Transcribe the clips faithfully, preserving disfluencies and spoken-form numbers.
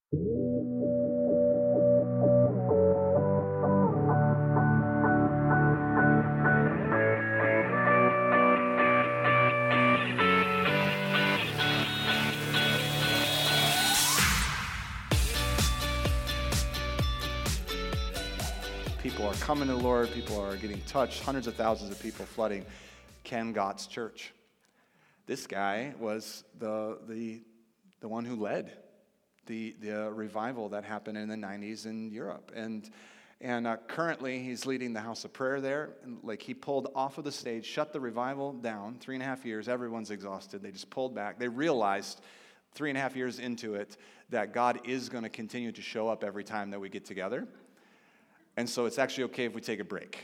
People are coming to the Lord. People are getting touched. Hundreds of thousands of people flooding Ken Gott's church. This guy was the the the one who led the the revival that happened in the nineties in Europe, and and uh, currently he's leading the House of Prayer there. And like he pulled off of the stage, shut the revival down. Three and a half years, everyone's exhausted. They just pulled back. They realized three and a half years into it that God is going to continue to show up every time that we get together. And so it's actually okay if we take a break.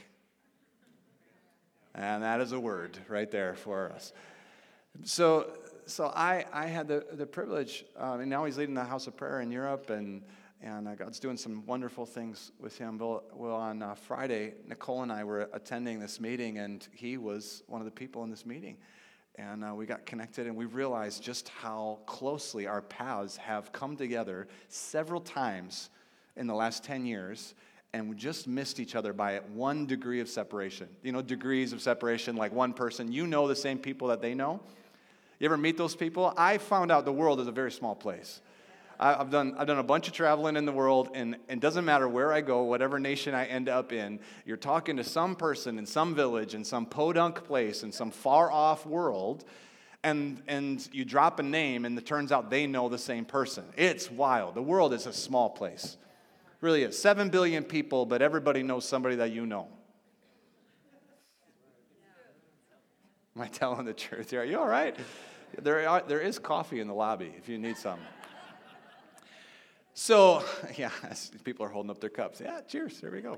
And that is a word right there for us. So so I, I had the, the privilege, um, and now he's leading the House of Prayer in Europe, and, and uh, God's doing some wonderful things with him. Well, well on uh, Friday, Nicole and I were attending this meeting, and he was one of the people in this meeting. And uh, we got connected, and we realized just how closely our paths have come together several times in the last ten years, and we just missed each other by one degree of separation. You know, degrees of separation, like one person. You know the same people that they know. You ever meet those people? I found out the world is a very small place. I, I've done I've done a bunch of traveling in the world, and it doesn't matter where I go, whatever nation I end up in, you're talking to some person in some village, in some podunk place, in some far-off world, and, and you drop a name, and it turns out they know the same person. It's wild. The world is a small place. Really is. Seven billion people, but everybody knows somebody that you know. Am I telling the truth here? Are you all right? There, are, there is coffee in the lobby if you need some. So, yeah, people are holding up their cups. Yeah, cheers. There we go.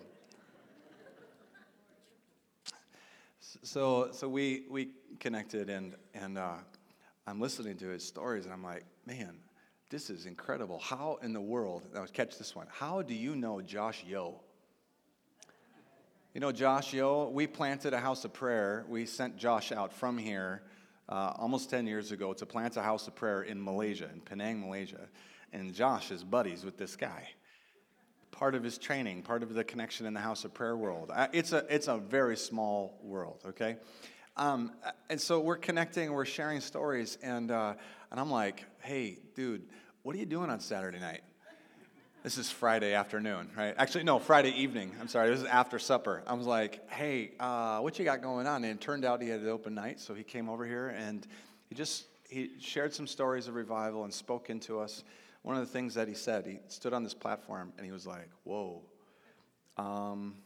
So, so we we connected, and and uh, I'm listening to his stories, and I'm like, man, this is incredible. How in the world, now catch this one, how do you know Josh Yo? You know Josh Yo? We planted a house of prayer. We sent Josh out from here uh, almost ten years ago to plant a house of prayer in Malaysia, in Penang, Malaysia. And Josh is buddies with this guy. Part of his training, part of the connection in the house of prayer world. It's a, it's a very small world, okay? Um, and so we're connecting, we're sharing stories, and uh, and I'm like, hey, dude, what are you doing on Saturday night? This is Friday afternoon, right? Actually, no, Friday evening. I'm sorry, this is after supper. I was like, hey, uh, what you got going on? And it turned out he had an open night, so he came over here, and he just, he shared some stories of revival and spoke into us. One of the things that he said, he stood on this platform, and he was like, whoa. Um,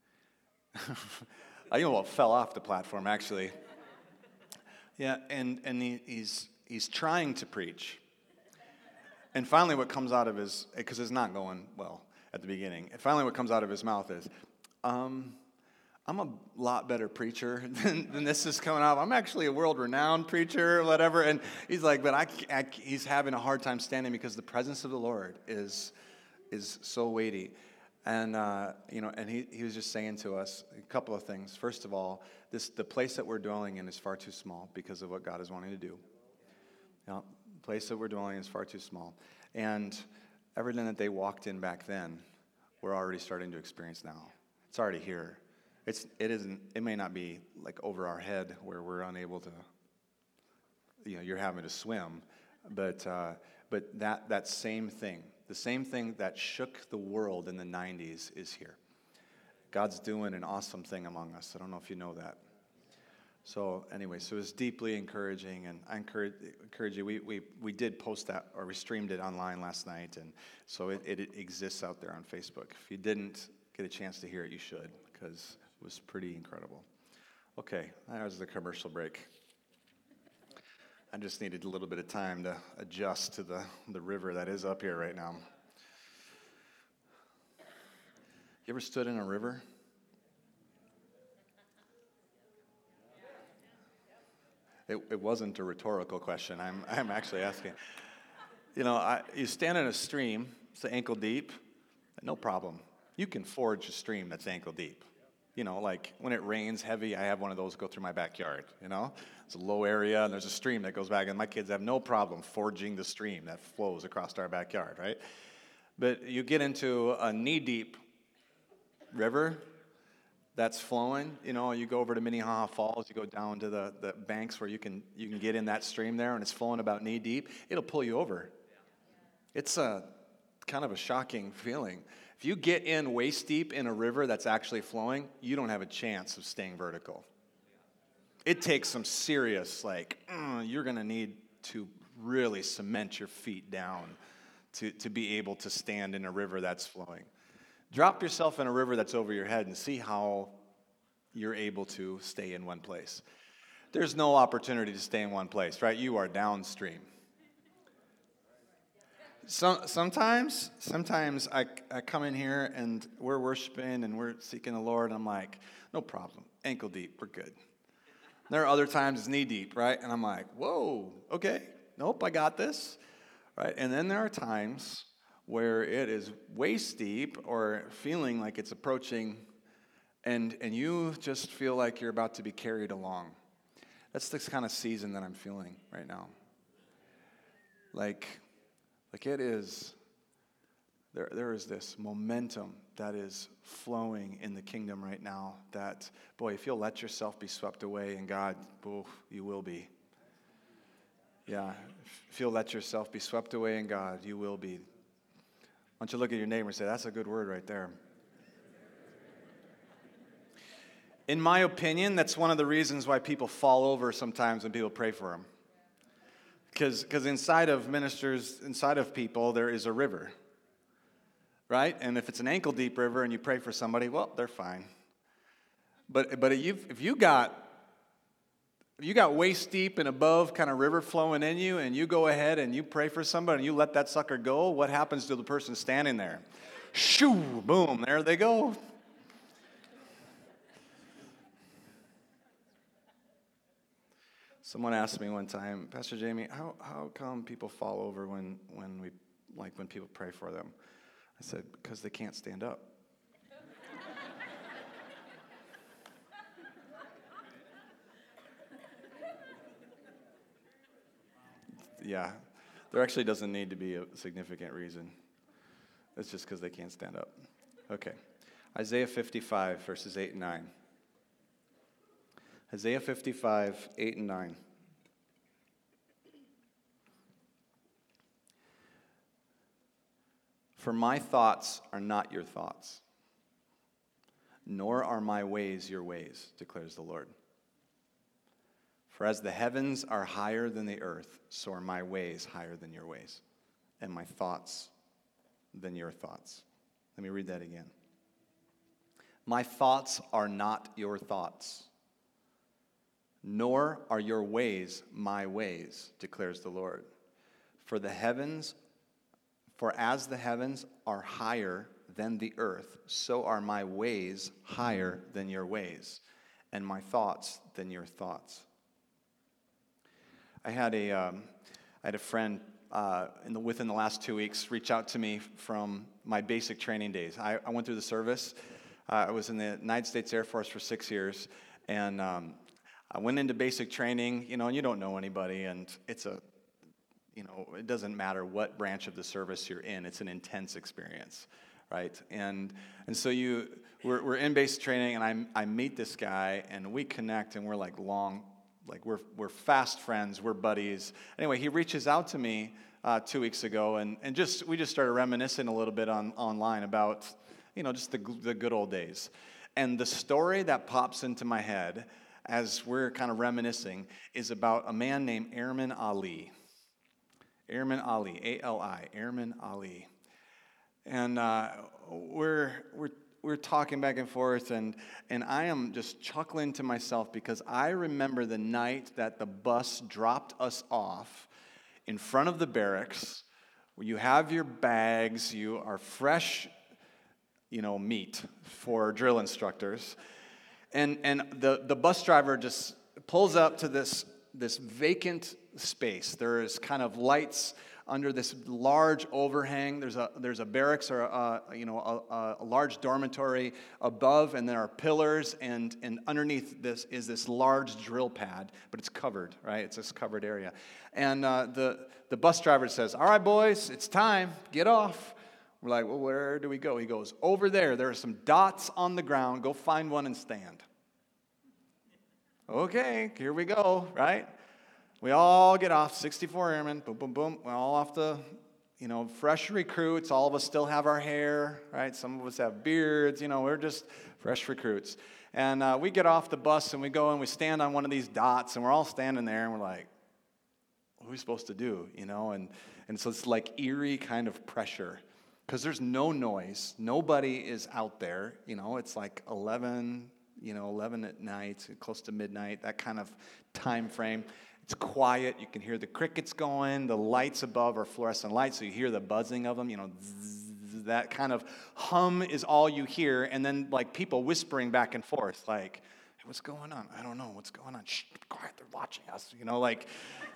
I you know what fell off the platform, actually. Yeah, and, and he, he's he's trying to preach. And finally what comes out of his, because it's not going well at the beginning, and finally what comes out of his mouth is, um, I'm a lot better preacher than, than this is coming out. I'm actually a world-renowned preacher or whatever. And he's like, but I, I, he's having a hard time standing because the presence of the Lord is is so weighty. And, uh, you know, and he, he was just saying to us a couple of things. First of all, this the place that we're dwelling in is far too small because of what God is wanting to do. You know, the place that we're dwelling in is far too small. And everything that they walked in back then, we're already starting to experience now. It's already here. It's it isn't it may not be like over our head where we're unable to, you know, you're having to swim, but uh, but that that same thing, the same thing that shook the world in the nineties is here. God's doing an awesome thing among us. I don't know if you know that. So anyway, so it's deeply encouraging, and I encourage encourage you. We we we did post that, or we streamed it online last night, and so it, it exists out there on Facebook. If you didn't get a chance to hear it, you should, because it was pretty incredible. Okay, that was the commercial break. I just needed a little bit of time to adjust to the, the river that is up here right now. You ever stood in a river? It, it wasn't a rhetorical question. I'm I'm actually asking. You know, I, you stand in a stream, it's ankle deep, no problem. You can forge a stream that's ankle deep. You know, like when it rains heavy, I have one of those go through my backyard, you know? It's a low area, and there's a stream that goes back, and my kids have no problem forging the stream that flows across our backyard, right? But you get into a knee-deep river that's flowing. You know, you go over to Minnehaha Falls, you go down to the, the banks where you can you can get in that stream there, and it's flowing about knee-deep. It'll pull you over. It's a kind of a shocking feeling. If you get in waist-deep in a river that's actually flowing, you don't have a chance of staying vertical. It takes some serious, like, mm, you're going to need to really cement your feet down to, to be able to stand in a river that's flowing. Drop yourself in a river that's over your head and see how you're able to stay in one place. There's no opportunity to stay in one place, right? You are downstream. So, sometimes, sometimes I, I come in here and we're worshiping and we're seeking the Lord, and I'm like, no problem, ankle deep, we're good. There are other times it's knee deep, right? And I'm like, whoa, okay, nope, I got this, right? And then there are times where it is waist deep or feeling like it's approaching, and and you just feel like you're about to be carried along. That's the kind of season that I'm feeling right now. Like, like it is, there there is this momentum that is flowing in the kingdom right now that, boy, if you'll let yourself be swept away in God, oh, you will be. Yeah, if you'll let yourself be swept away in God, you will be. Why don't you look at your neighbor and say, that's a good word right there. In my opinion, that's one of the reasons why people fall over sometimes when people pray for them. Because because inside of ministers, inside of people, there is a river. Right? And if it's an ankle-deep river and you pray for somebody, well, they're fine. But but if you if you got if you got waist-deep and above kind of river flowing in you, and you go ahead and you pray for somebody and you let that sucker go, what happens to the person standing there? Shoo! Boom! There they go. Someone asked me one time, Pastor Jamie, how how come people fall over when when we like when people pray for them? I said, because they can't stand up. Yeah, there actually doesn't need to be a significant reason. It's just because they can't stand up. Okay, Isaiah fifty-five, verses eight and nine. Isaiah fifty-five, eight and nine. For my thoughts are not your thoughts, nor are my ways your ways, declares the Lord. For as the heavens are higher than the earth, so are my ways higher than your ways, and my thoughts than your thoughts. Let me read that again. My thoughts are not your thoughts, nor are your ways my ways, declares the Lord. For the heavens For as the heavens are higher than the earth, so are my ways higher than your ways, and my thoughts than your thoughts. I had a, um, I had a friend uh, in the, within the last two weeks reach out to me from my basic training days. I, I went through the service. Uh, I was in the United States Air Force for six years, and um, I went into basic training, you know, and you don't know anybody, and it's a You know, it doesn't matter what branch of the service you're in. It's an intense experience, right? And and so you, we're we're in basic training, and I I meet this guy, and we connect, and we're like long, like we're we're fast friends, we're buddies. Anyway, he reaches out to me uh, two weeks ago, and and just we just started reminiscing a little bit on online about, you know, just the the good old days, and the story that pops into my head as we're kind of reminiscing is about a man named Airman Ali. Airman Ali, A L I, Airman Ali. And uh, we're we're we're talking back and forth, and and I am just chuckling to myself because I remember the night that the bus dropped us off in front of the barracks, where you have your bags, you are fresh, you know, meat for drill instructors, and and the the bus driver just pulls up to this this vacant space. There is kind of lights under this large overhang. There's a there's a barracks or a, you know a, a large dormitory above, and there are pillars, and and underneath this is this large drill pad, but it's covered, right? It's this covered area, and uh, the the bus driver says, "All right, boys, it's time. Get off. We're like, well, where do we go? He goes, over there, there are some dots on the ground. Go find one and stand. Okay, here we go, right? We all get off, sixty-four airmen, boom, boom, boom. We're all off the, you know, fresh recruits. All of us still have our hair, right? Some of us have beards. You know, we're just fresh recruits. And uh, we get off the bus and we go and we stand on one of these dots and we're all standing there and we're like, what are we supposed to do, you know? And, and so it's like eerie kind of pressure. Because there's no noise. Nobody is out there. You know, it's like eleven, you know, eleven at night, close to midnight, that kind of time frame. It's quiet. You can hear the crickets going. The lights above are fluorescent lights, so you hear the buzzing of them. You know, zzz, that kind of hum is all you hear. And then, like, people whispering back and forth, like, hey, what's going on? I don't know. What's going on? Shh, be quiet. They're watching us. You know, like,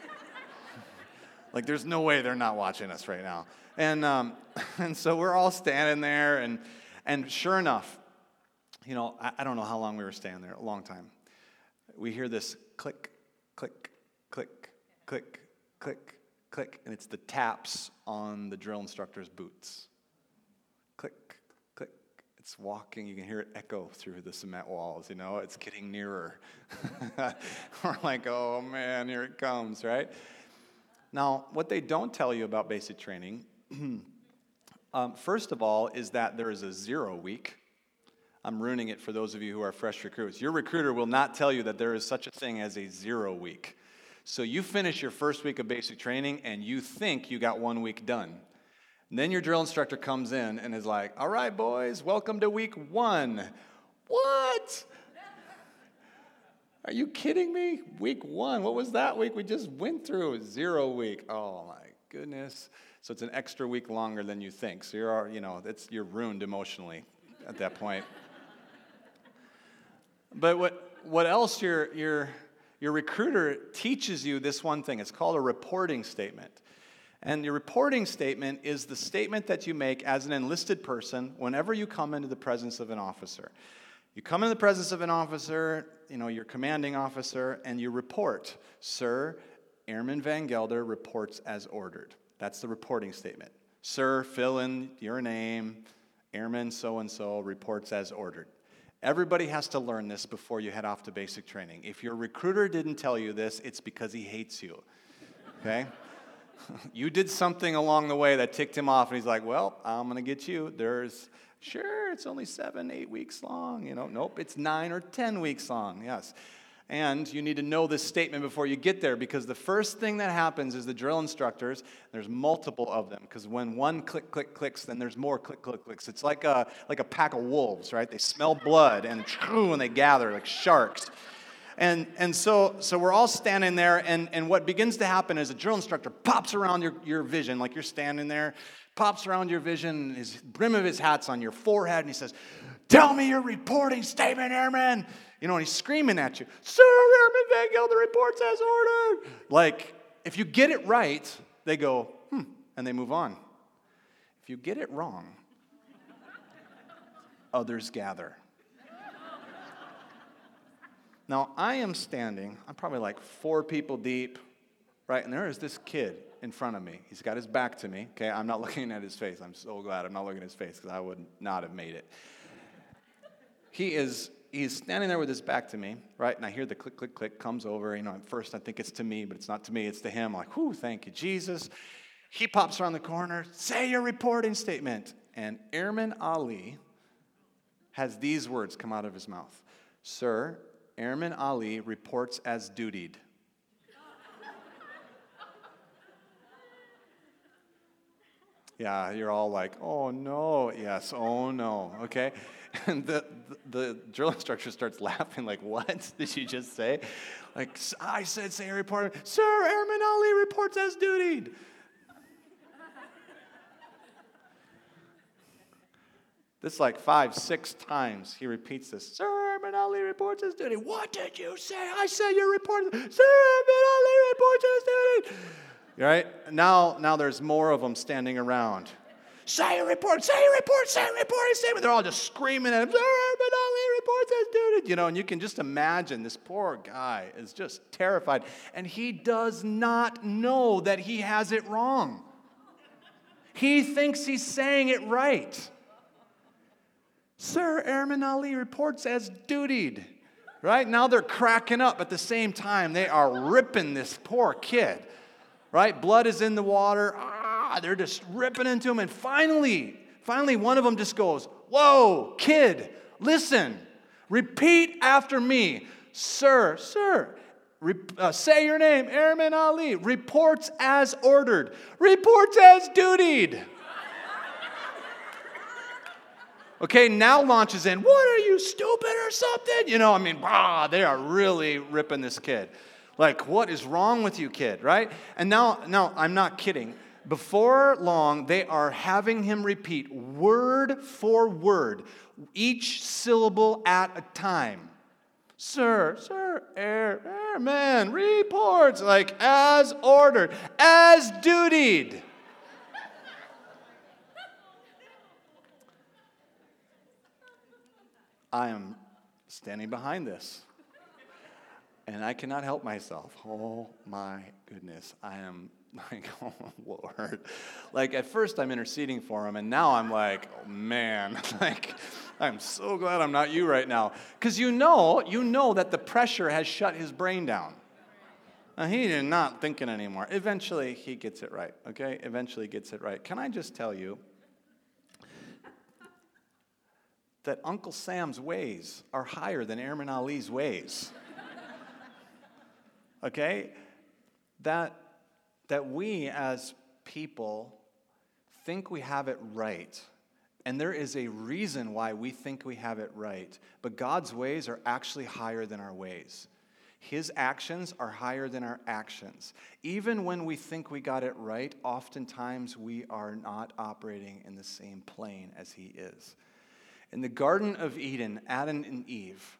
like there's no way they're not watching us right now. And um, and so we're all standing there, and and sure enough, you know, I, I don't know how long we were standing there, a long time. We hear this click, click, click, click, click, click, and it's the taps on the drill instructor's boots. Click, click. It's walking. You can hear it echo through the cement walls, you know. It's getting nearer. We're like, oh, man, here it comes, right? Now, what they don't tell you about basic training, um, first of all, is that there is a zero week. I'm ruining it for those of you who are fresh recruits. Your recruiter will not tell you that there is such a thing as a zero week. So you finish your first week of basic training, and you think you got one week done. And then your drill instructor comes in and is like, all right, boys, welcome to week one. What? Are you kidding me? Week one, what was that week we just went through? Zero week. Oh, my goodness. So it's an extra week longer than you think. So you're, you know, it's, you're ruined emotionally at that point. But what what else your your your recruiter teaches you this one thing. It's called a reporting statement. And your reporting statement is the statement that you make as an enlisted person whenever you come into the presence of an officer. You come into the presence of an officer, you know, your commanding officer, and you report, Sir, Airman Van Gelder reports as ordered. That's the reporting statement. Sir, fill in your name, Airman so-and-so reports as ordered. Everybody has to learn this before you head off to basic training. If your recruiter didn't tell you this, it's because he hates you, okay? You did something along the way that ticked him off, and he's like, well, I'm going to get you. There's, sure, it's only seven, eight weeks long. You know, nope, it's nine or ten weeks long, yes. And you need to know this statement before you get there, because the first thing that happens is the drill instructors, there's multiple of them, because when one click, click, clicks, then there's more click, click, clicks. It's like a, like a pack of wolves, right? They smell blood, and when they gather like sharks. And and so so we're all standing there, and, and what begins to happen is a drill instructor pops around your, your vision, like you're standing there, pops around your vision, his brim of his hat's on your forehead, and he says, tell me your reporting statement, Airman. You know, and he's screaming at you, Sir, Airman Van Gelder reports as ordered. Like, if you get it right, they go, hmm, and they move on. If you get it wrong, others gather. Now, I am standing, I'm probably like four people deep, right? And there is this kid in front of me. He's got his back to me, okay? I'm not looking at his face. I'm so glad I'm not looking at his face because I would not have made it. He is, he's standing there with his back to me, right? And I hear the click, click, click comes over. You know, at first I think it's to me, but it's not to me. It's to him. I'm like, whew, thank you, Jesus. He pops around the corner. Say your reporting statement. And Airman Ali has these words come out of his mouth. Sir, Airman Ali reports as dutied. Yeah, you're all like, oh no, yes, oh no, okay? And the, the, the drill instructor starts laughing, like, what did you just say? Like, I said, say a report. Sir, Airman Ali reports as dutied. This like five, six times he repeats this. Sir, Airman Ali reports as duty. What did you say? I said you reported. Sir, Airman Ali reports as duty. Right? Now, now there's more of them standing around. Say a report, say a report, say a report, say a They're all just screaming at him. Sir, Airman Ali reports as duty. You know, and you can just imagine this poor guy is just terrified. And he does not know that he has it wrong. He thinks he's saying it right. Sir, Airman Ali reports as dutied. Right? Now they're cracking up at the same time. They are ripping this poor kid. Right? Blood is in the water. Ah, they're just ripping into him. And finally, finally one of them just goes, whoa, kid, listen. Repeat after me. Sir, sir, re- uh, say your name. Airman Ali reports as ordered. Reports as dutied. Okay, now launches in, what are you, stupid or something? You know, I mean, bah, they are really ripping this kid. Like, what is wrong with you, kid, right? And now, now, I'm not kidding. Before long, they are having him repeat word for word, each syllable at a time. Sir, sir, air, airman, reports, like, as ordered, as dutied. I am standing behind this, and I cannot help myself. Oh, my goodness. I am like, oh, Lord. Like, at first, I'm interceding for him, and now I'm like, oh, man. Like, I'm so glad I'm not you right now. Because you know, you know that the pressure has shut his brain down. Now, he is not thinking anymore. Eventually, he gets it right, okay? Eventually gets it right. Can I just tell you that Uncle Sam's ways are higher than Airman Ali's ways. Okay? That, that we as people think we have it right. And there is a reason why we think we have it right. But God's ways are actually higher than our ways. His actions are higher than our actions. Even when we think we got it right, oftentimes we are not operating in the same plane as He is. In the Garden of Eden, Adam and Eve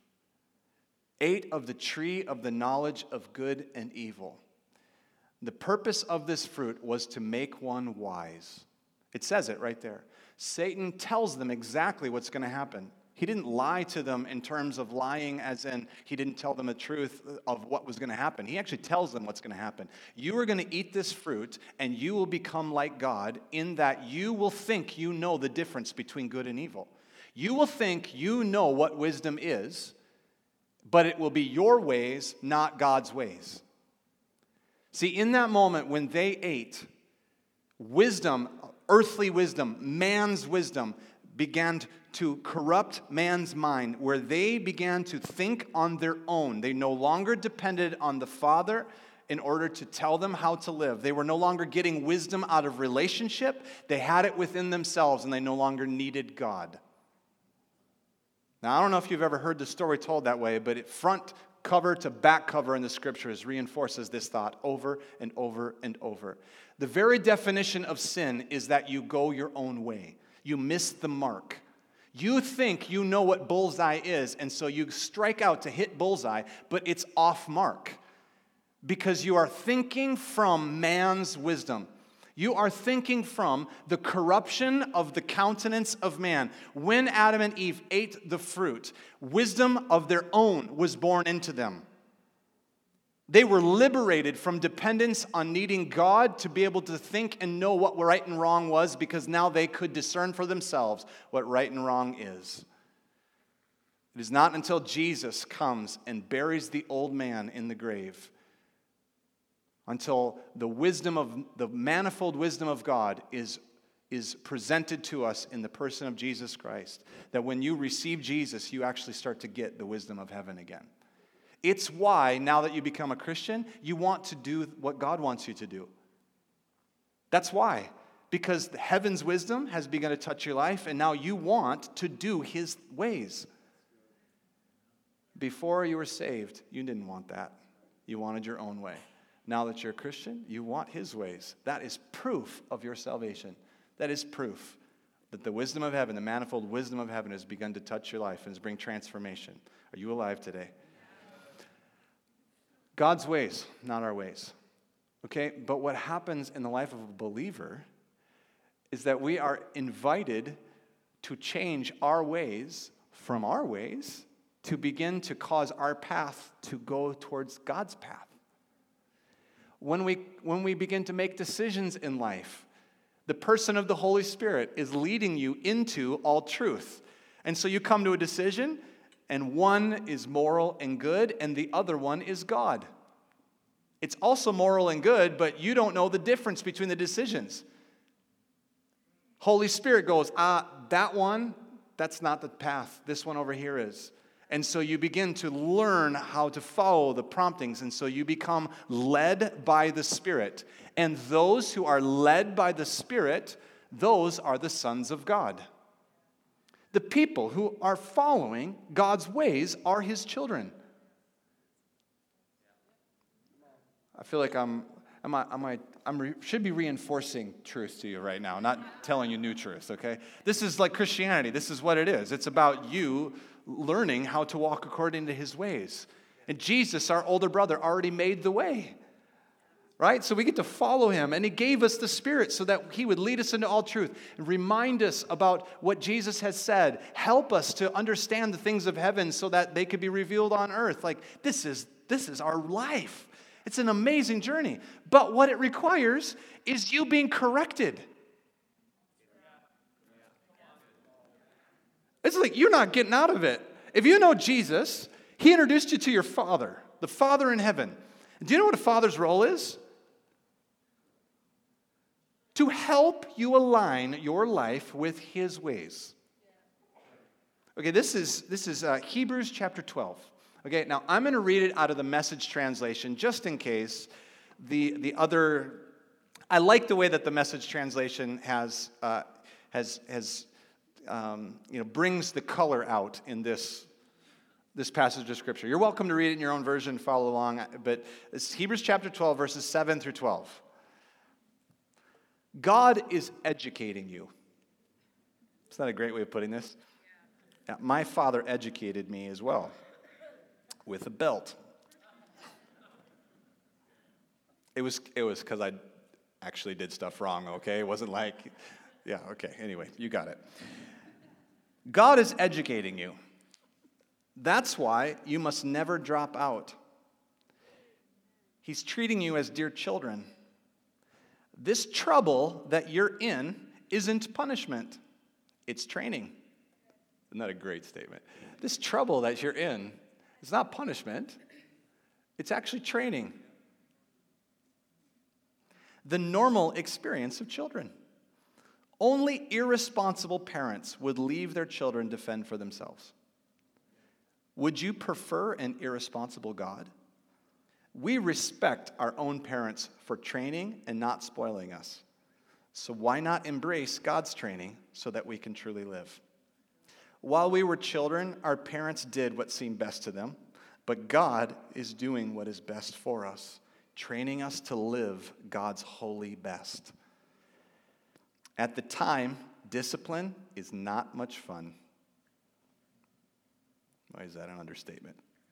ate of the tree of the knowledge of good and evil. The purpose of this fruit was to make one wise. It says it right there. Satan tells them exactly what's going to happen. He didn't lie to them in terms of lying as in he didn't tell them the truth of what was going to happen. He actually tells them what's going to happen. You are going to eat this fruit and you will become like God in that you will think you know the difference between good and evil. You will think you know what wisdom is, but it will be your ways, not God's ways. See, in that moment when they ate, wisdom, earthly wisdom, man's wisdom, began to corrupt man's mind, where they began to think on their own. They no longer depended on the Father in order to tell them how to live. They were no longer getting wisdom out of relationship. They had it within themselves, and they no longer needed God. Now, I don't know if you've ever heard the story told that way, but it front cover to back cover in the Scriptures reinforces this thought over and over and over. The very definition of sin is that you go your own way. You miss the mark. You think you know what bullseye is, and so you strike out to hit bullseye, but it's off mark because you are thinking from man's wisdom. You are thinking from the corruption of the countenance of man. When Adam and Eve ate the fruit, wisdom of their own was born into them. They were liberated from dependence on needing God to be able to think and know what right and wrong was, because now they could discern for themselves what right and wrong is. It is not until Jesus comes and buries the old man in the grave, until the wisdom of the manifold wisdom of God is, is presented to us in the person of Jesus Christ, that when you receive Jesus, you actually start to get the wisdom of heaven again. It's why, now that you become a Christian, you want to do what God wants you to do. That's why. Because heaven's wisdom has begun to touch your life, and now you want to do His ways. Before you were saved, you didn't want that. You wanted your own way. Now that you're a Christian, you want His ways. That is proof of your salvation. That is proof that the wisdom of heaven, the manifold wisdom of heaven, has begun to touch your life and has bring transformation. Are you alive today? God's ways, not our ways. Okay? But what happens in the life of a believer is that we are invited to change our ways from our ways to begin to cause our path to go towards God's path. When we, when we begin to make decisions in life, The person of the Holy Spirit is leading you into all truth. And so you come to a decision, and one is moral and good, and the other one is God. It's also moral and good, but you don't know the difference between the decisions. Holy Spirit goes, ah, that one, that's not the path. This one over here is. And so you begin to learn how to follow the promptings, and so you become led by the Spirit. And those who are led by the Spirit, those are the sons of God. The people who are following God's ways are His children. I feel like I'm, am I, am I, I'm re, should be reinforcing truth to you right now, not telling you new truth, okay? This is like Christianity. This is what it is. It's about you learning how to walk according to His ways. And Jesus, our older brother, already made the way, right? So we get to follow Him, and He gave us the Spirit so that He would lead us into all truth and remind us about what Jesus has said, help us to understand the things of heaven so that they could be revealed on earth. Like, this is, this is our life. It's an amazing journey. But what it requires is you being corrected. It's like you're not getting out of it. If you know Jesus, He introduced you to your Father, the Father in heaven. Do you know what a father's role is? To help you align your life with His ways. Okay, this is, this is uh, Hebrews chapter twelve. Okay, now I'm going to read it out of the Message translation just in case the, the other... I like the way that the Message translation has, uh, has, has um, you know, brings the color out in this, this passage of Scripture. You're welcome to read it in your own version, follow along, but it's Hebrews chapter twelve, verses seven through twelve. God is educating you. Isn't that a great way of putting this? Yeah, my father educated me as well. With a belt. It was it was because I actually did stuff wrong, okay? It wasn't like, yeah, okay, anyway, you got it. God is educating you. That's why you must never drop out. He's treating you as dear children. This trouble that you're in isn't punishment. It's training. Isn't that a great statement? This trouble that you're in, it's not punishment. It's actually training. The normal experience of children. Only irresponsible parents would leave their children to fend for themselves. Would you prefer an irresponsible God? We respect our own parents for training and not spoiling us. So why not embrace God's training so that we can truly live? While we were children, our parents did what seemed best to them, but God is doing what is best for us, training us to live God's holy best. At the time, discipline is not much fun. Why is that an understatement?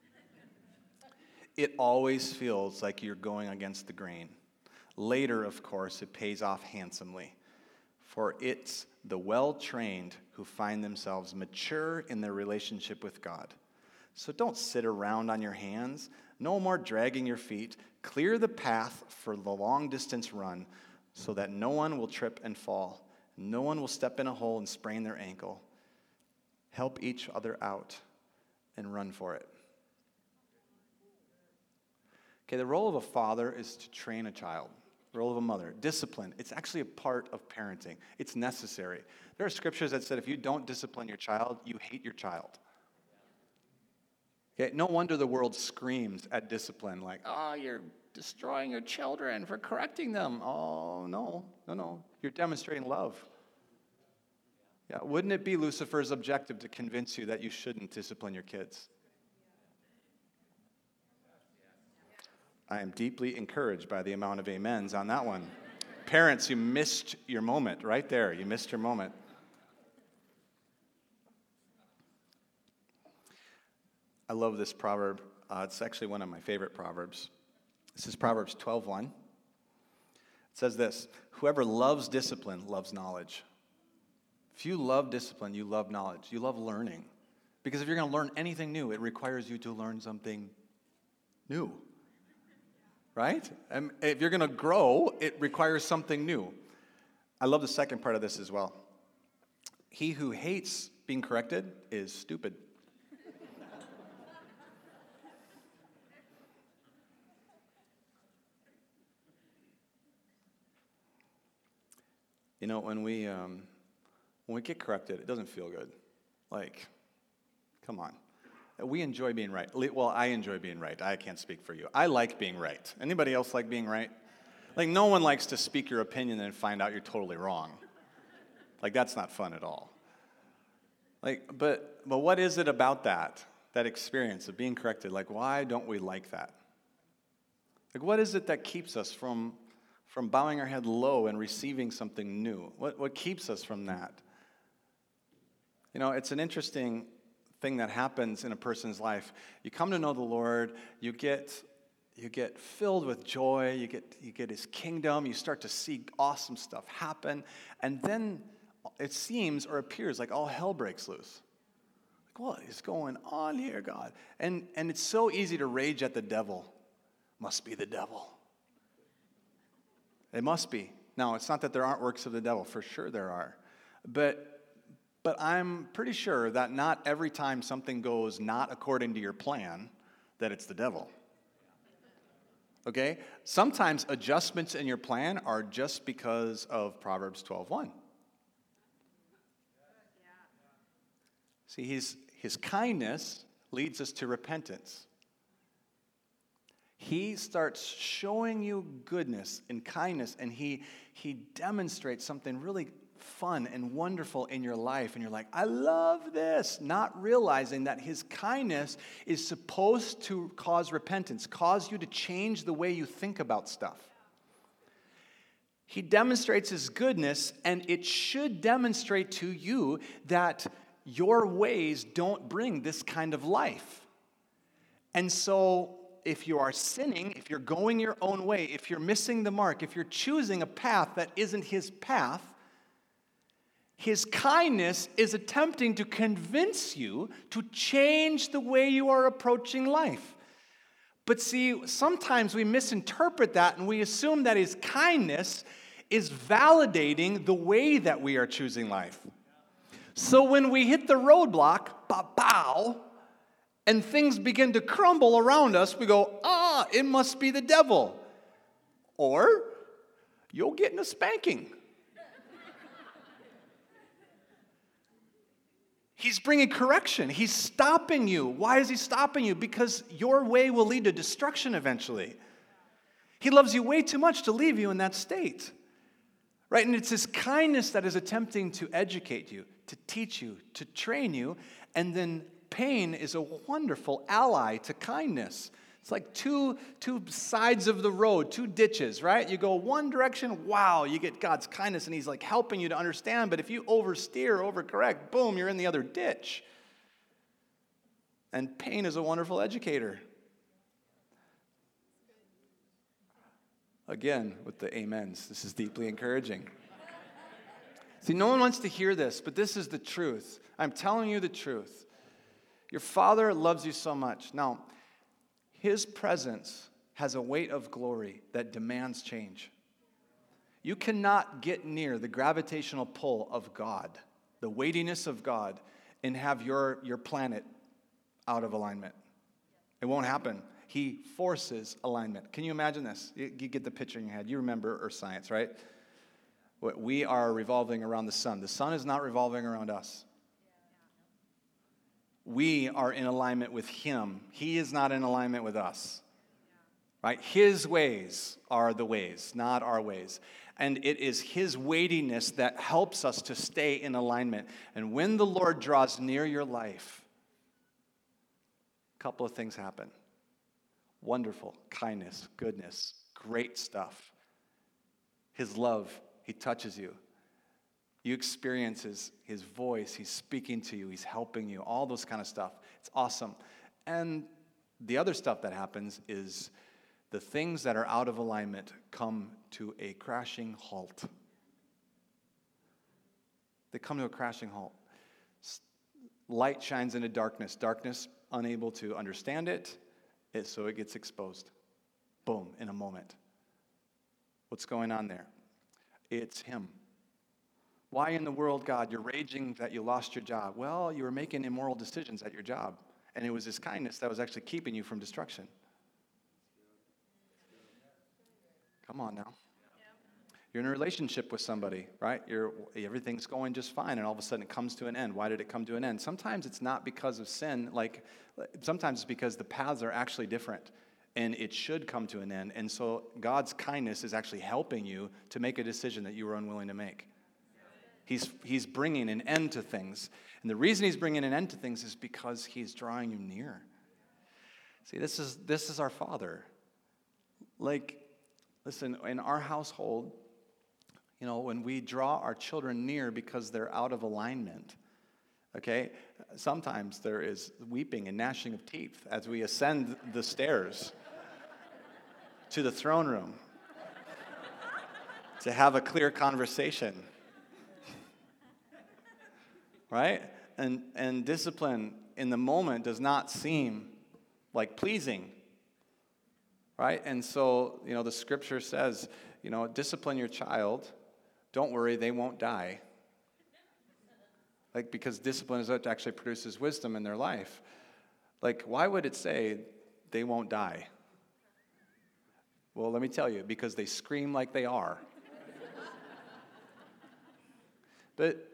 It always feels like you're going against the grain. Later, of course, it pays off handsomely, for it's the well-trained who find themselves mature in their relationship with God. So don't sit around on your hands. No more dragging your feet. Clear the path for the long-distance run so that no one will trip and fall. No one will step in a hole and sprain their ankle. Help each other out and run for it. Okay, the role of a father is to train a child. The role of a mother, discipline. It's actually a part of parenting. It's necessary. There are scriptures that said if you don't discipline your child, you hate your child. Okay, no wonder the world screams at discipline like, oh, you're destroying your children for correcting them. Oh, no, no, no. You're demonstrating love. Yeah, wouldn't it be Lucifer's objective to convince you that you shouldn't discipline your kids? I am deeply encouraged by the amount of amens on that one. Parents, you missed your moment right there. You missed your moment. I love this proverb. Uh, it's actually one of my favorite proverbs. This is Proverbs twelve one. It says this, whoever loves discipline loves knowledge. If you love discipline, you love knowledge. You love learning. Because if you're going to learn anything new, it requires you to learn something new. Right? And if you're going to grow, it requires something new. I love the second part of this as well. He who hates being corrected is stupid. You know, when we um, when we get corrected, it doesn't feel good. Like, come on. We enjoy being right. Well, I enjoy being right. I can't speak for you. I like being right. Anybody else like being right? Like, no one likes to speak your opinion and find out you're totally wrong. Like, that's not fun at all. Like, but but what is it about that, that experience of being corrected? Like, why don't we like that? Like, what is it that keeps us from, from bowing our head low and receiving something new? What what keeps us from that? You know, it's an interesting thing that happens in a person's life. You come to know the Lord, you get you get filled with joy, you get you get his kingdom, you start to see awesome stuff happen, and then it seems or appears like all hell breaks loose. Like, what is going on here, God? And and it's so easy to rage at the devil. Must be the devil. It must be. Now, it's not that there aren't works of the devil, for sure there are. But But I'm pretty sure that not every time something goes not according to your plan, that it's the devil. Okay? Sometimes adjustments in your plan are just because of Proverbs twelve one. See, his, his kindness leads us to repentance. He starts showing you goodness and kindness, and he, he demonstrates something really fun and wonderful in your life, and you're like, I love this, not realizing that his kindness is supposed to cause repentance, cause you to change the way you think about stuff. He demonstrates his goodness, and it should demonstrate to you that your ways don't bring this kind of life. And so if you are sinning, if you're going your own way, if you're missing the mark, if you're choosing a path that isn't his path, his kindness is attempting to convince you to change the way you are approaching life. But see, sometimes we misinterpret that and we assume that his kindness is validating the way that we are choosing life. So when we hit the roadblock, ba-bow, and things begin to crumble around us, we go, ah, it must be the devil. Or, you'll get in a spanking. He's bringing correction. He's stopping you. Why is he stopping you? Because your way will lead to destruction eventually. He loves you way too much to leave you in that state. Right? And it's his kindness that is attempting to educate you, to teach you, to train you. And then pain is a wonderful ally to kindness. It's like two, two sides of the road, two ditches, right? You go one direction, wow, you get God's kindness, and he's like helping you to understand. But if you oversteer, overcorrect, boom, you're in the other ditch. And pain is a wonderful educator. Again, with the amens, this is deeply encouraging. See, no one wants to hear this, but this is the truth. I'm telling you the truth. Your Father loves you so much. Now, his presence has a weight of glory that demands change. You cannot get near the gravitational pull of God, the weightiness of God, and have your, your planet out of alignment. It won't happen. He forces alignment. Can you imagine this? You, you get the picture in your head. You remember Earth science, right? We are revolving around the sun. The sun is not revolving around us. We are in alignment with him. He is not in alignment with us. Right? His ways are the ways, not our ways. And it is his weightiness that helps us to stay in alignment. And when the Lord draws near your life, a couple of things happen. Wonderful kindness, goodness, great stuff. His love, he touches you. You experience his, his voice. He's speaking to you. He's helping you. All those kind of stuff. It's awesome. And the other stuff that happens is the things that are out of alignment come to a crashing halt. They come to a crashing halt. Light shines into darkness. Darkness, unable to understand it, it so it gets exposed. Boom, in a moment. What's going on there? It's him. Why in the world, God, you're raging that you lost your job? Well, you were making immoral decisions at your job, and it was His kindness that was actually keeping you from destruction. Come on now. You're in a relationship with somebody, right? You're, everything's going just fine, and all of a sudden it comes to an end. Why did it come to an end? Sometimes it's not because of sin. Like, sometimes it's because the paths are actually different, and it should come to an end. And so God's kindness is actually helping you to make a decision that you were unwilling to make. He's, he's bringing an end to things. And the reason He's bringing an end to things is because He's drawing you near. See, this is this is our Father. Like, listen, in our household, you know, when we draw our children near because they're out of alignment, okay, sometimes there is weeping and gnashing of teeth as we ascend the stairs to the throne room to have a clear conversation. Right? And and discipline in the moment does not seem like pleasing. Right? And so, you know, the scripture says, you know, discipline your child. Don't worry, they won't die. Like, because discipline is what actually produces wisdom in their life. Like, why would it say they won't die? Well, let me tell you, because they scream like they are. But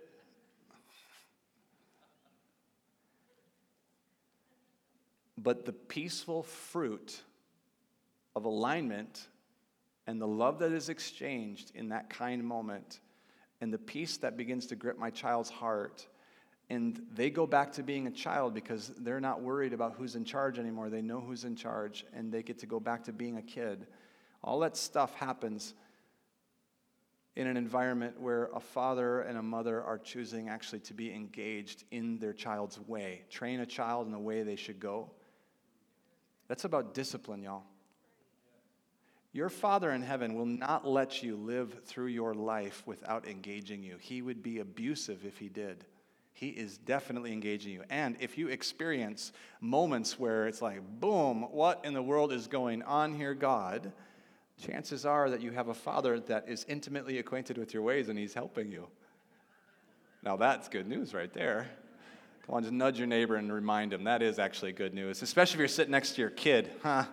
But the peaceful fruit of alignment and the love that is exchanged in that kind moment and the peace that begins to grip my child's heart, and they go back to being a child because they're not worried about who's in charge anymore. They know who's in charge, and they get to go back to being a kid. All that stuff happens in an environment where a father and a mother are choosing actually to be engaged in their child's way. Train a child in the way they should go. That's about discipline, y'all. Your Father in heaven will not let you live through your life without engaging you. He would be abusive if He did. He is definitely engaging you. And if you experience moments where it's like, boom, what in the world is going on here, God? Chances are that you have a Father that is intimately acquainted with your ways and He's helping you. Now that's good news right there. Come on, just nudge your neighbor and remind him that is actually good news, especially if you're sitting next to your kid, huh?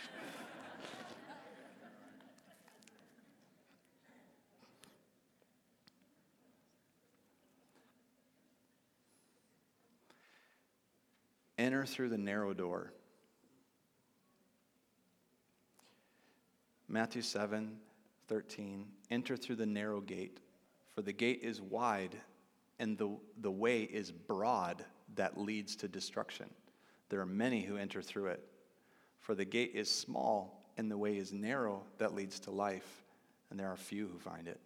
Enter through the narrow door. Matthew seven thirteen. Enter through the narrow gate, for the gate is wide and the, the way is broad that leads to destruction. There are many who enter through it. For the gate is small and the way is narrow that leads to life, and there are few who find it.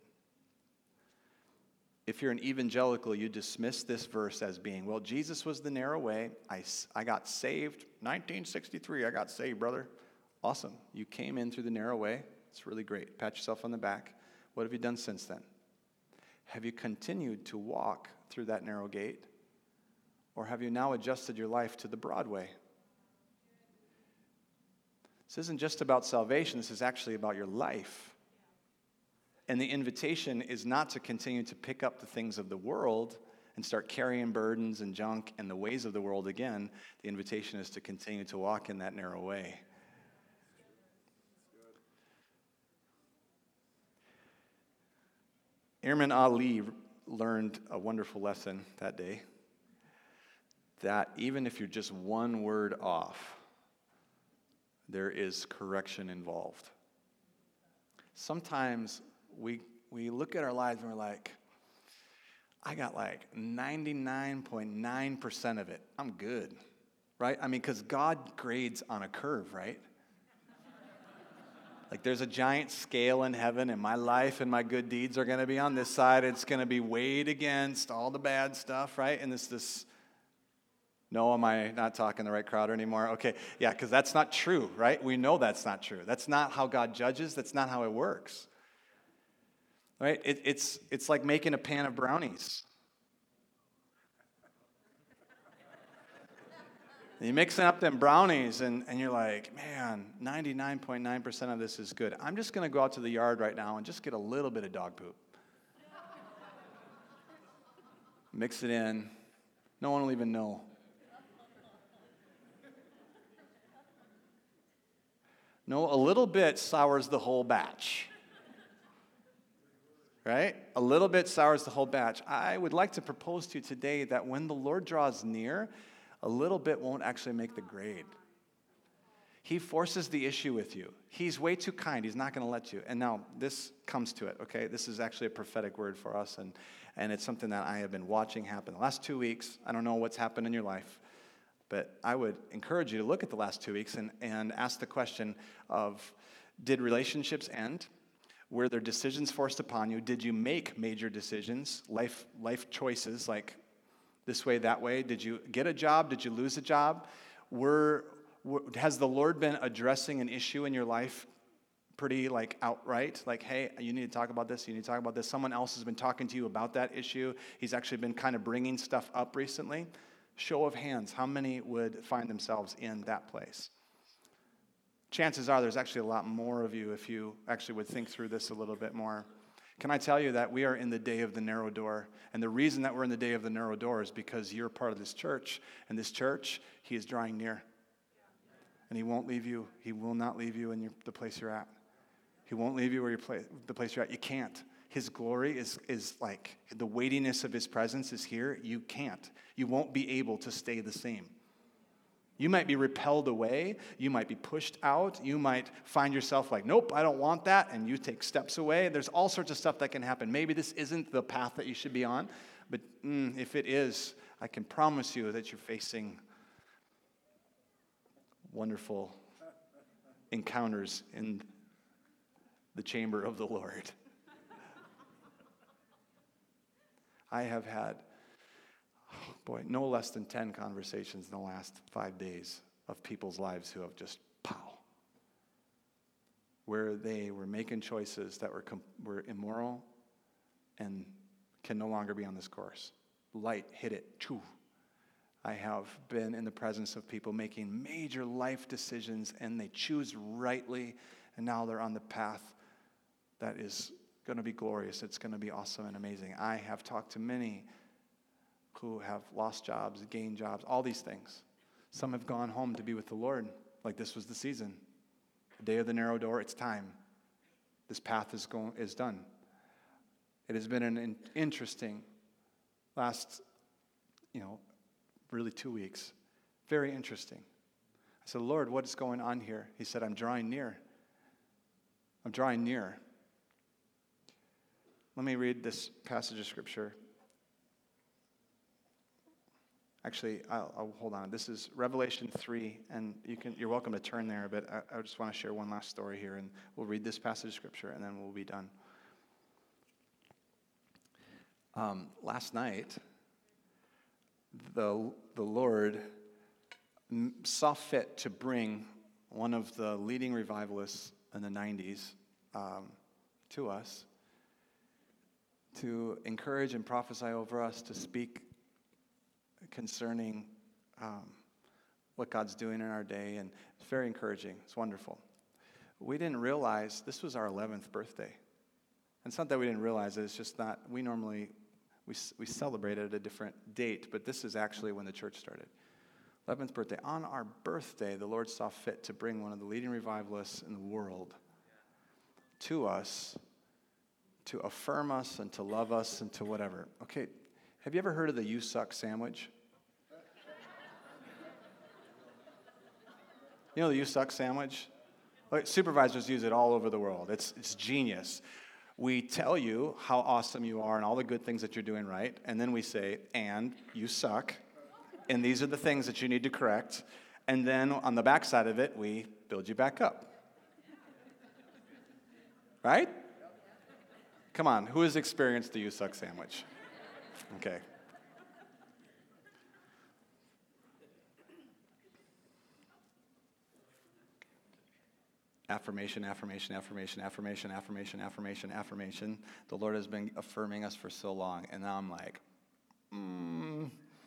If you're an evangelical, you dismiss this verse as being, well, Jesus was the narrow way. I, I got saved. nineteen sixty-three, I got saved, brother. Awesome. You came in through the narrow way. It's really great. Pat yourself on the back. What have you done since then? Have you continued to walk through that narrow gate? Or have you now adjusted your life to the broad way? This isn't just about salvation. This is actually about your life. And the invitation is not to continue to pick up the things of the world and start carrying burdens and junk and the ways of the world again. The invitation is to continue to walk in that narrow way. Airman Ali learned a wonderful lesson that day, that even if you're just one word off, there is correction involved. Sometimes we we look at our lives and we're like, I got like ninety-nine point nine percent of it. I'm good, right? I mean, because God grades on a curve, right? Like there's a giant scale in heaven, and my life and my good deeds are going to be on this side. It's going to be weighed against all the bad stuff, right? And this this. No, am I not talking the right crowd anymore? Okay, yeah, because that's not true, right? We know that's not true. That's not how God judges. That's not how it works, right? It, it's it's like making a pan of brownies. You're mixing up them brownies, and, and you're like, man, ninety-nine point nine percent of this is good. I'm just going to go out to the yard right now and just get a little bit of dog poop. Mix it in. No one will even know. No, a little bit sours the whole batch. Right? A little bit sours the whole batch. I would like to propose to you today that when the Lord draws near, a little bit won't actually make the grade. He forces the issue with you. He's way too kind. He's not going to let you. And now this comes to it, okay? This is actually a prophetic word for us, and, and it's something that I have been watching happen the last two weeks. I don't know what's happened in your life, but I would encourage you to look at the last two weeks and, and ask the question of, did relationships end? Were there decisions forced upon you? Did you make major decisions, life life choices, like this way, that way? Did you get a job? Did you lose a job? Were, were has the Lord been addressing an issue in your life pretty like outright? Like, hey, you need to talk about this, you need to talk about this. Someone else has been talking to you about that issue. He's actually been kind of bringing stuff up recently. Show of hands, how many would find themselves in that place? Chances are there's actually a lot more of you if you actually would think through this a little bit more. Can I tell you that we are in the day of the narrow door? And the reason that we're in the day of the narrow door is because you're part of this church. And this church, he is drawing near. And he won't leave you. He will not leave you in your, the place you're at. He won't leave you where you're play, the place you're at. You can't. His glory is, is like, the weightiness of his presence is here. You can't. You won't be able to stay the same. You might be repelled away. You might be pushed out. You might find yourself like, nope, I don't want that, and you take steps away. There's all sorts of stuff that can happen. Maybe this isn't the path that you should be on, but mm, if it is, I can promise you that you're facing wonderful encounters in the chamber of the Lord. I have had Boy, no less than ten conversations in the last five days of people's lives who have just, pow, where they were making choices that were com- were immoral and can no longer be on this course. Light hit it, choo. I have been in the presence of people making major life decisions, and they choose rightly, and now they're on the path that is going to be glorious. It's going to be awesome and amazing. I have talked to many who have lost jobs, gained jobs, all these things. Some have gone home to be with the Lord, like this was the season. The day of the narrow door, it's time. This path is going is done. It has been an in- interesting last, you know, really two weeks. Very interesting. I said, Lord, what is going on here? He said, I'm drawing near. I'm drawing near. Let me read this passage of Scripture. Actually, I'll, I'll hold on. This is Revelation three, and you can, you're welcome to turn there, but I, I just want to share one last story here, and we'll read this passage of Scripture, and then we'll be done. Um, last night, the, the Lord saw fit to bring one of the leading revivalists in the nineties um, to us, to encourage and prophesy over us, to speak concerning um, what God's doing in our day, and it's very encouraging. It's wonderful. We didn't realize this was our eleventh birthday. And it's not that we didn't realize it, it's just not, we normally, we, we celebrate at a different date, but this is actually when the church started. eleventh birthday. On our birthday, the Lord saw fit to bring one of the leading revivalists in the world to us, to affirm us and to love us and to whatever. Okay, have you ever heard of the You Suck sandwich? You know the You Suck sandwich? Like, supervisors use it all over the world. It's it's genius. We tell you how awesome you are and all the good things that you're doing right, and then we say, and you suck, and these are the things that you need to correct, and then on the backside of it, we build you back up. Right? Come on, who has experienced the You Suck sandwich? Okay. Affirmation, affirmation, affirmation, affirmation, affirmation, affirmation, affirmation. The Lord has been affirming us for so long, and now I'm like, mm,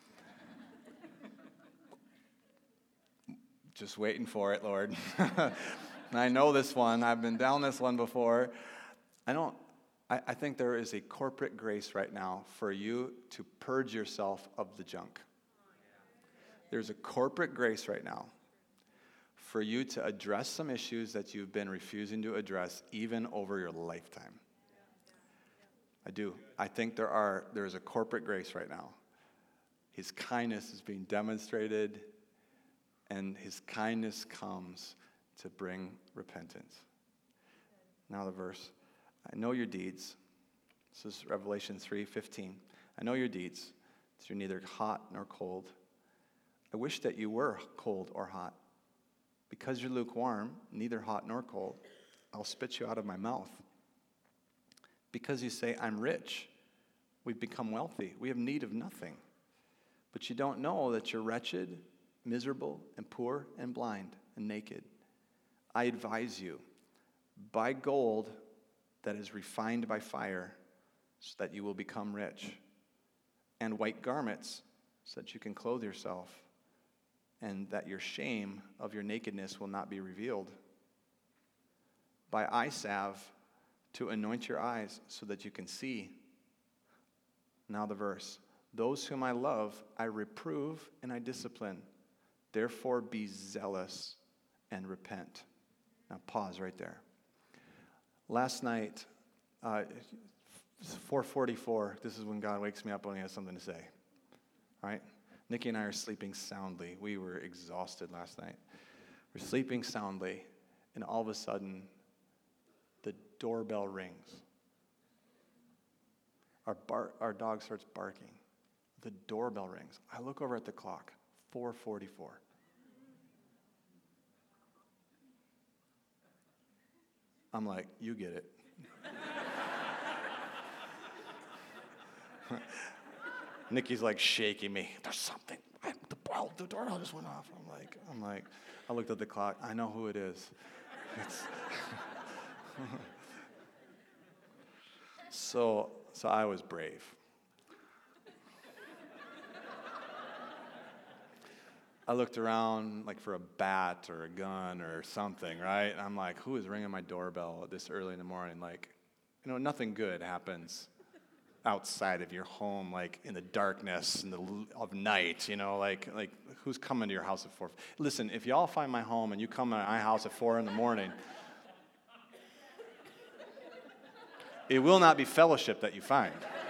just waiting for it, Lord. I know this one. I've been down this one before. I don't, I, I think there is a corporate grace right now for you to purge yourself of the junk. There's a corporate grace right now for you to address some issues that you've been refusing to address even over your lifetime. I do. I think there are there is a corporate grace right now. His kindness is being demonstrated, and his kindness comes to bring repentance. Now the verse. I know your deeds. This is Revelation three fifteen. I know your deeds. That you're neither hot nor cold. I wish that you were cold or hot. Because you're lukewarm, neither hot nor cold, I'll spit you out of my mouth. Because you say, I'm rich, we've become wealthy, we have need of nothing. But you don't know that you're wretched, miserable, and poor, and blind, and naked. I advise you, buy gold that is refined by fire, so that you will become rich, and white garments, so that you can clothe yourself, and that your shame of your nakedness will not be revealed. Buy eye salve to anoint your eyes, so that you can see. Now the verse. Those whom I love, I reprove and I discipline. Therefore be zealous and repent. Now pause right there. Last night, uh, four forty-four, this is when God wakes me up when he has something to say. All right? Nikki and I are sleeping soundly. We were exhausted last night. We're sleeping soundly, and all of a sudden, the doorbell rings. Our bar- our dog starts barking. The doorbell rings. I look over at the clock, four forty-four. I'm like, you get it. Nikki's like shaking me. There's something. I, the, bell, the doorbell just went off. I'm like, I'm like, I looked at the clock. I know who it is. It's so, so I was brave. I looked around like for a bat or a gun or something, right? And I'm like, who is ringing my doorbell this early in the morning? Like, you know, nothing good happens outside of your home, like in the darkness in the of night, you know, like like who's coming to your house at four? Listen, if y'all find my home and you come to my house at four in the morning, it will not be fellowship that you find.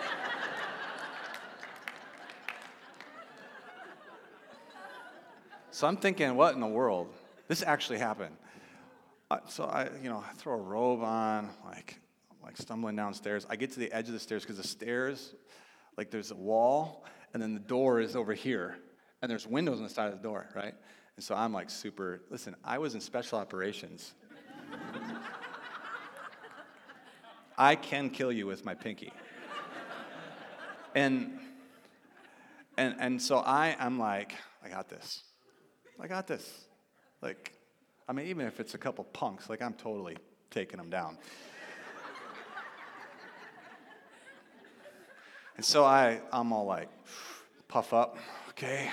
So I'm thinking, what in the world? This actually happened. Uh, so I, you know, I throw a robe on, like, like stumbling downstairs. I get to the edge of the stairs because the stairs, like there's a wall, and then the door is over here, and there's windows on the side of the door, right? And so I'm like super, listen, I was in special operations. I can kill you with my pinky. And, and, and so I, I'm like, I got this. I got this. Like, I mean, even if it's a couple punks, like I'm totally taking them down. And so I, I'm all like, puff up, okay.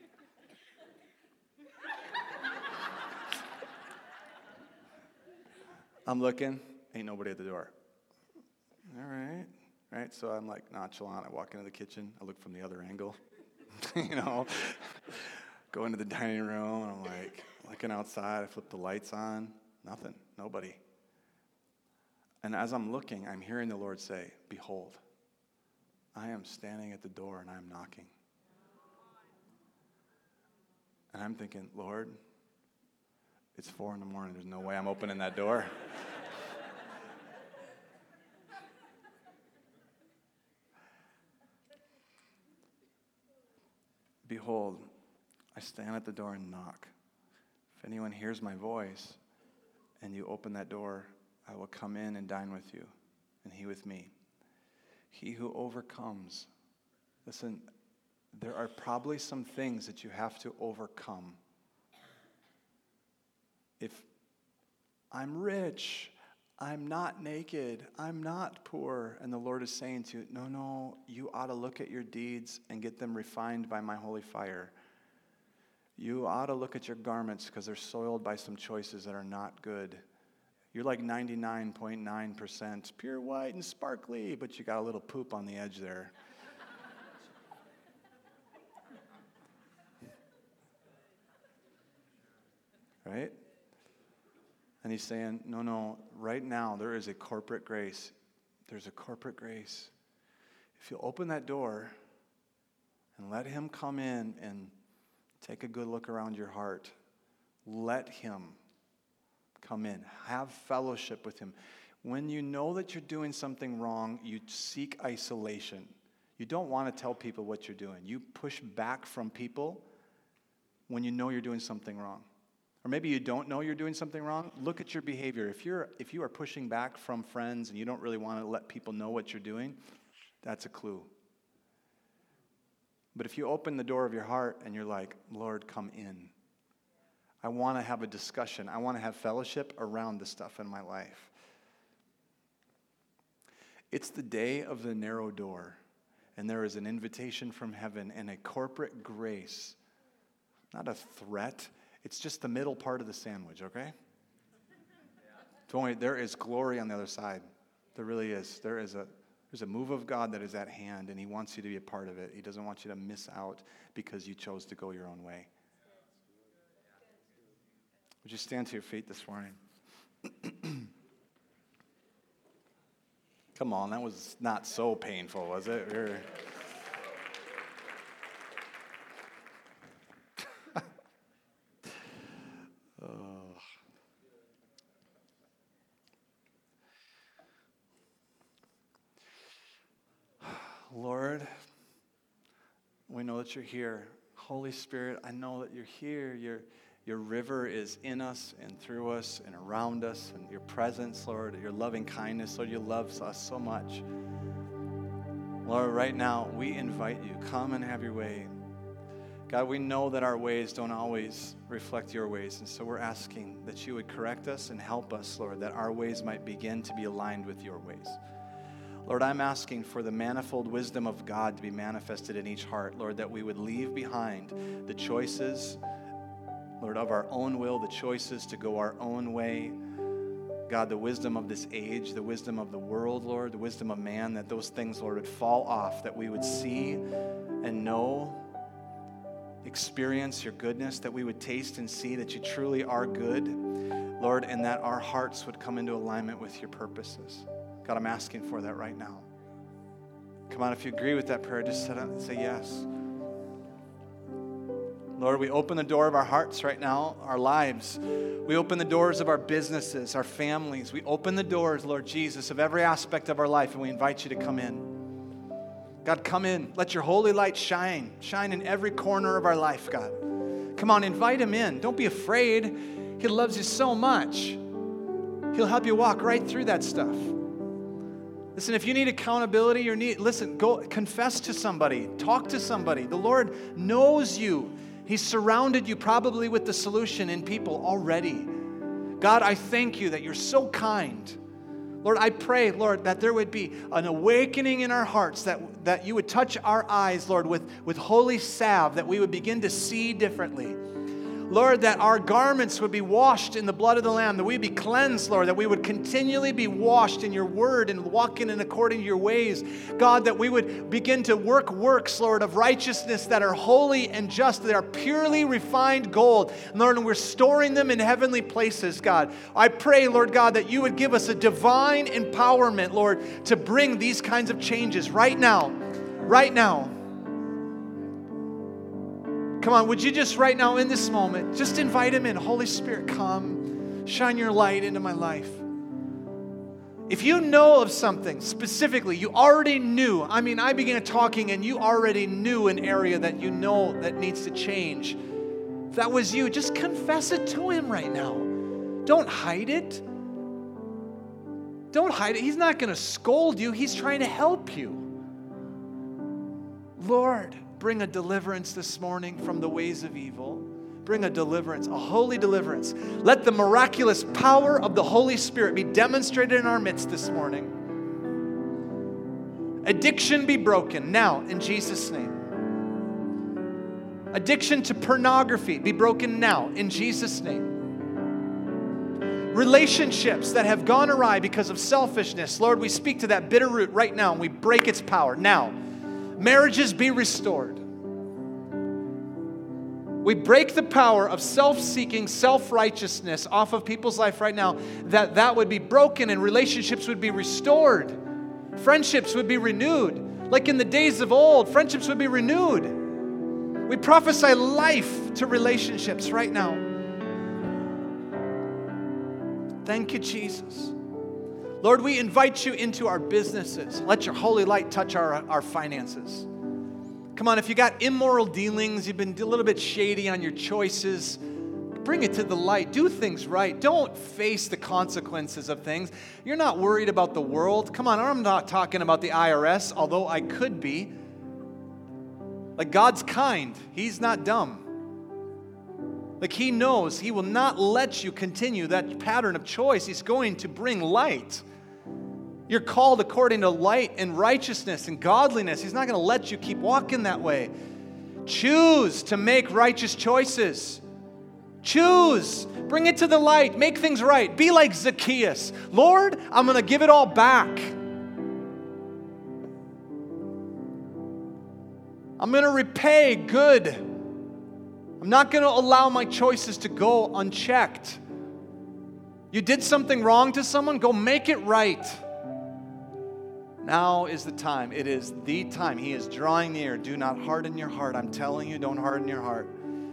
I'm looking, ain't nobody at the door. All right, right. So I'm like nonchalant. I walk into the kitchen. I look from the other angle, you know. Go into the dining room, and I'm like looking outside. I flip the lights on. Nothing. Nobody. And as I'm looking, I'm hearing the Lord say, behold, I am standing at the door and I'm knocking. And I'm thinking, Lord, it's four in the morning. There's no way I'm opening that door. Behold, I stand at the door and knock. If anyone hears my voice and you open that door, I will come in and dine with you, and he with me. He who overcomes, listen, there are probably some things that you have to overcome. If I'm rich, I'm not naked, I'm not poor, and the Lord is saying to you, no, no, you ought to look at your deeds and get them refined by my holy fire. You ought to look at your garments because they're soiled by some choices that are not good. You're like ninety-nine point nine percent pure white and sparkly, but you got a little poop on the edge there. Right? And he's saying, no, no, right now there is a corporate grace. There's a corporate grace. If you open that door and let him come in and take a good look around your heart, let him come in. Have fellowship with him. When you know that you're doing something wrong, you seek isolation. You don't want to tell people what you're doing. You push back from people when you know you're doing something wrong. Or maybe you don't know you're doing something wrong. Look at your behavior. If you're if you are pushing back from friends and you don't really want to let people know what you're doing, that's a clue. But if you open the door of your heart and you're like, Lord, come in. I want to have a discussion. I want to have fellowship around the stuff in my life. It's the day of the narrow door, and there is an invitation from heaven and a corporate grace, not a threat. It's just the middle part of the sandwich, okay? Don't worry, there is glory on the other side. There really is. There is a there's a move of God that is at hand, and he wants you to be a part of it. He doesn't want you to miss out because you chose to go your own way. Would you stand to your feet this morning? Come on, that was not so painful, was it? We're... Lord, we know that you're here. Holy Spirit, I know that you're here. Your, your river is in us and through us and around us, and your presence, Lord, your loving kindness, Lord, you love us so much. Lord, right now, we invite you. Come and have your way. God, we know that our ways don't always reflect your ways, and so we're asking that you would correct us and help us, Lord, that our ways might begin to be aligned with your ways. Lord, I'm asking for the manifold wisdom of God to be manifested in each heart, Lord, that we would leave behind the choices, Lord, of our own will, the choices to go our own way. God, the wisdom of this age, the wisdom of the world, Lord, the wisdom of man, that those things, Lord, would fall off, that we would see and know, experience your goodness, that we would taste and see that you truly are good, Lord, and that our hearts would come into alignment with your purposes. God, I'm asking for that right now. Come on, if you agree with that prayer, just say yes. Lord, we open the door of our hearts right now, our lives. We open the doors of our businesses, our families. We open the doors, Lord Jesus, of every aspect of our life, and we invite you to come in. God, come in. Let your holy light shine. Shine in every corner of our life, God. Come on, invite him in. Don't be afraid. He loves you so much. He'll help you walk right through that stuff. Listen, if you need accountability, you need, listen, go confess to somebody, talk to somebody. The Lord knows you. He's surrounded you probably with the solution in people already. God, I thank you that you're so kind. Lord, I pray, Lord, that there would be an awakening in our hearts, that, that you would touch our eyes, Lord, with, with holy salve, that we would begin to see differently. Lord, that our garments would be washed in the blood of the Lamb, that we would be cleansed, Lord, that we would continually be washed in your word and walking in according to your ways. God, that we would begin to work works, Lord, of righteousness that are holy and just, that are purely refined gold. Lord, and we're storing them in heavenly places, God. I pray, Lord God, that you would give us a divine empowerment, Lord, to bring these kinds of changes right now, right now. Come on, would you just right now in this moment, just invite him in. Holy Spirit, come, shine your light into my life. If you know of something specifically, you already knew. I mean, I began talking and you already knew an area that you know that needs to change. If that was you, just confess it to him right now. Don't hide it. Don't hide it. He's not going to scold you. He's trying to help you. Lord, bring a deliverance this morning from the ways of evil. Bring a deliverance, a holy deliverance. Let the miraculous power of the Holy Spirit be demonstrated in our midst this morning. Addiction be broken now in Jesus' name. Addiction to pornography be broken now in Jesus' name. Relationships that have gone awry because of selfishness, Lord, we speak to that bitter root right now and we break its power. Now, marriages be restored. We break the power of self-seeking, self-righteousness off of people's life right now, that that would be broken and relationships would be restored. Friendships would be renewed. Like in the days of old, friendships would be renewed. We prophesy life to relationships right now. Thank you, Jesus. Lord, we invite you into our businesses. Let your holy light touch our, our finances. Come on, if you got immoral dealings, you've been a little bit shady on your choices, bring it to the light. Do things right. Don't face the consequences of things. You're not worried about the world. Come on, I'm not talking about the I R S, although I could be. Like, God's kind. He's not dumb. Like, He knows He will not let you continue that pattern of choice. He's going to bring light. You're called according to light and righteousness and godliness. He's not going to let you keep walking that way. Choose to make righteous choices. Choose. Bring it to the light. Make things right. Be like Zacchaeus. Lord, I'm going to give it all back. I'm going to repay good. I'm not going to allow my choices to go unchecked. You did something wrong to someone, go make it right. Now is the time. It is the time. He is drawing near. Do not harden your heart. I'm telling you, don't harden your heart.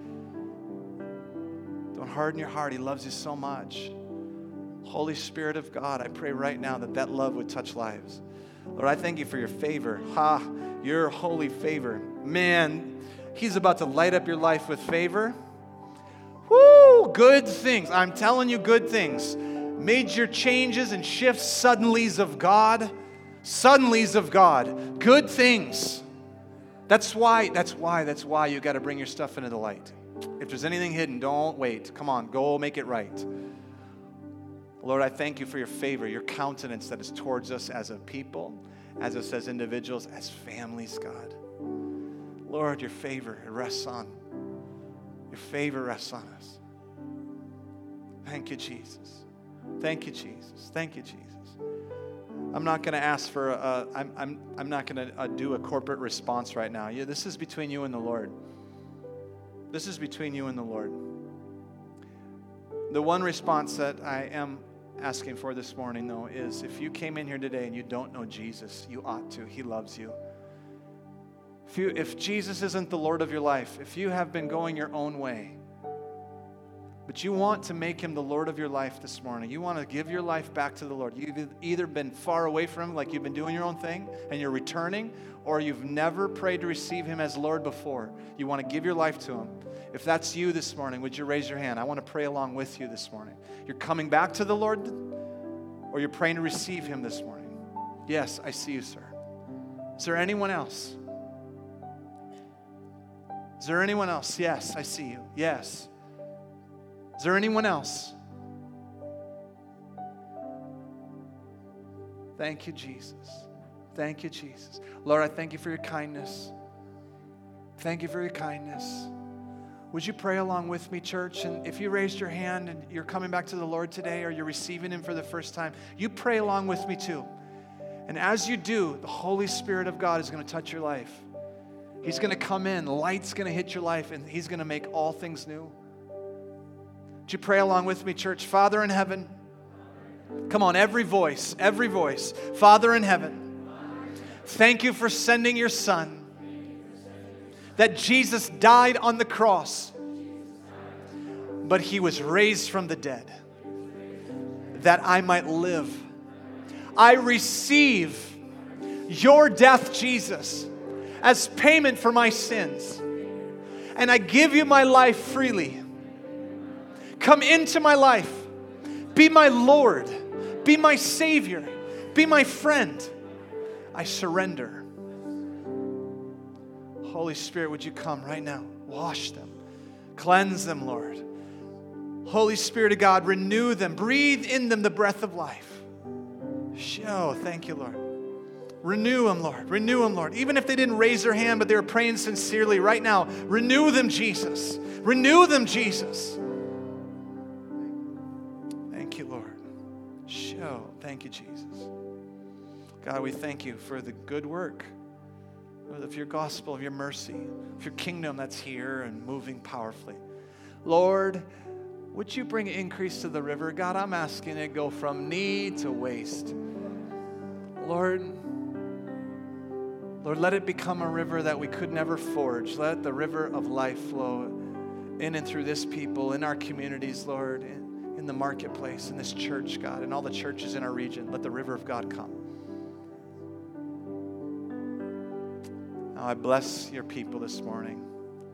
Don't harden your heart. He loves you so much. Holy Spirit of God, I pray right now that that love would touch lives. Lord, I thank you for your favor. Ha, your holy favor. Man, He's about to light up your life with favor. Woo, good things. I'm telling you, good things. Major changes and shifts, suddenlies of God. Suddenlies of God. Good things. That's why, that's why, that's why you got to bring your stuff into the light. If there's anything hidden, don't wait. Come on, go make it right. Lord, I thank you for your favor, your countenance that is towards us as a people, as us as individuals, as families, God. Lord, your favor rests on, your favor rests on us. Thank you, Jesus. Thank you, Jesus. Thank you, Jesus. I'm not going to ask for, a, I'm, I'm, I'm not going to uh, do a corporate response right now. Yeah, this is between you and the Lord. This is between you and the Lord. The one response that I am asking for this morning, though, is if you came in here today and you don't know Jesus, you ought to. He loves you. If, you, if Jesus isn't the Lord of your life, if you have been going your own way, but you want to make Him the Lord of your life this morning, you want to give your life back to the Lord. You've either been far away from Him, like you've been doing your own thing, and you're returning, or you've never prayed to receive Him as Lord before. You want to give your life to Him. If that's you this morning, would you raise your hand? I want to pray along with you this morning. You're coming back to the Lord, or you're praying to receive Him this morning? Yes, I see you, sir. Is there anyone else? Is there anyone else? Yes, I see you. Yes. Is there anyone else? Thank you, Jesus. Thank you, Jesus. Lord, I thank you for your kindness. Thank you for your kindness. Would you pray along with me, church? And if you raised your hand and you're coming back to the Lord today, or you're receiving Him for the first time, you pray along with me too. And as you do, the Holy Spirit of God is going to touch your life. He's going to come in, light's going to hit your life, and He's going to make all things new. Would you pray along with me, church? Father in heaven, come on, every voice, every voice. Father in heaven, thank you for sending your Son, that Jesus died on the cross, but He was raised from the dead, that I might live. I receive your death, Jesus, as payment for my sins, and I give you my life freely. Come into my life. Be my Lord. Be my Savior. Be my friend. I surrender. Holy Spirit, would you come right now? Wash them. Cleanse them, Lord. Holy Spirit of God, renew them. Breathe in them the breath of life. Oh, thank you, Lord. Renew them, Lord. Renew them, Lord. Even if they didn't raise their hand, but they were praying sincerely right now, renew them, Jesus. Renew them, Jesus. Thank you, Lord. Thank you, Jesus. God, we thank you for the good work of your gospel, of your mercy, of your kingdom that's here and moving powerfully. Lord, would you bring increase to the river? God, I'm asking it go from need to waste. Lord, Lord, let it become a river that we could never forge. Let the river of life flow in and through this people, in our communities, Lord, in, in the marketplace, in this church, God, in all the churches in our region. Let the river of God come. Now I bless your people this morning.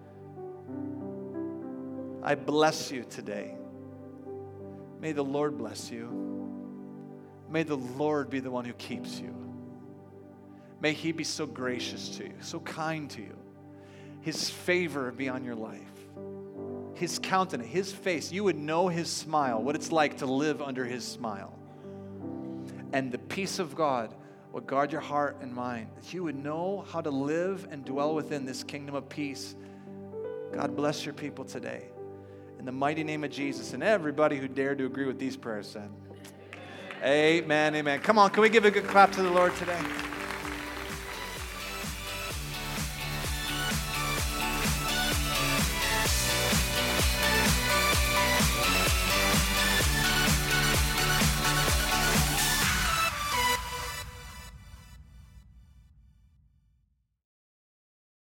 I bless you today. May the Lord bless you. May the Lord be the one who keeps you. May he be so gracious to you, so kind to you. His favor be on your life. His countenance, his face, you would know his smile, what it's like to live under his smile. And the peace of God will guard your heart and mind, that you would know how to live and dwell within this kingdom of peace. God bless your people today. In the mighty name of Jesus, and everybody who dared to agree with these prayers said, amen, amen. Come on, can we give a good clap to the Lord today?